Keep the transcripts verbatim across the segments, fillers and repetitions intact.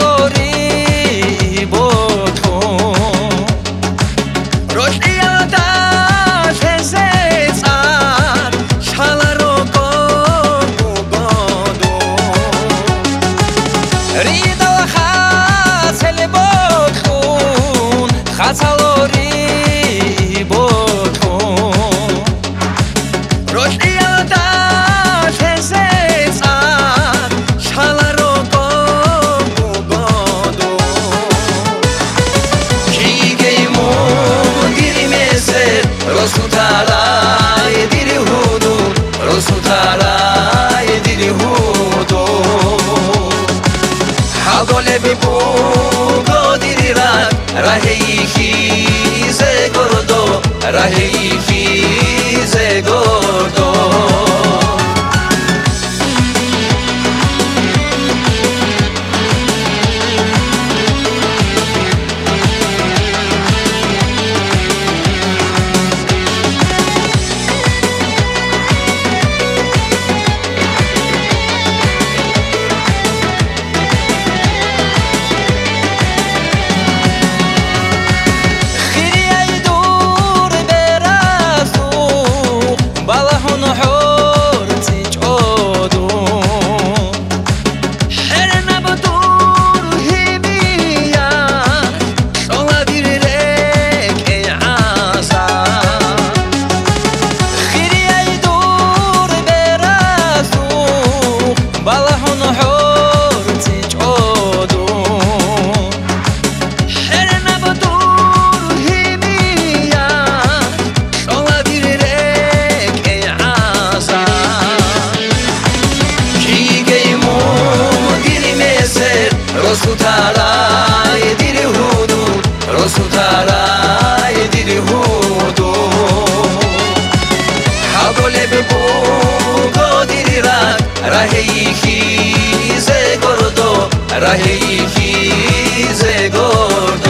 خالوری با تو روشیاتا سزار شالارو گو گادو ریدو خاصل با خون خاصلوری با تو روشیاتا Rosutaray diri hudu, Rosutaray diri hudu. Hadole bibu godiri rak, rahi khize gordo, rahi khize gordo. Rosutaray diri hudu, Rosutaray diri hudu. Hadole bibu godiri rak, rahi khize gordo, rahi khize gordo.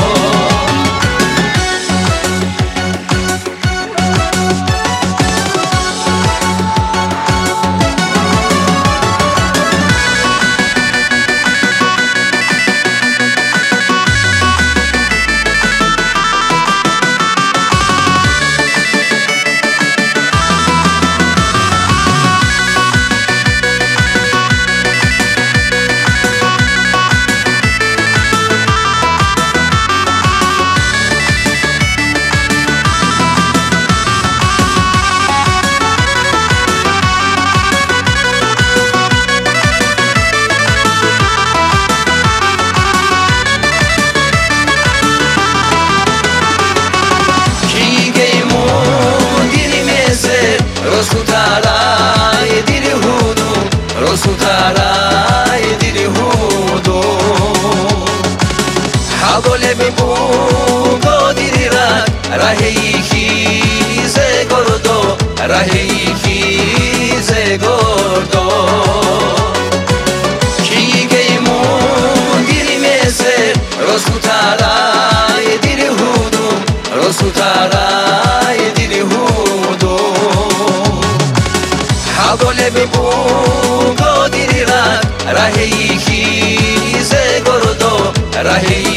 Rosutaray diri hudu, Rosutaray diri hudu. Hadole bibu godiri rak, rahi khize gordo, rahi khize gordo. Kigeymu diri meser, Rosutaray diri hudu, Rosutaray diri hudu. Hadole bibu godiri rak, rahi khize gordo, rahi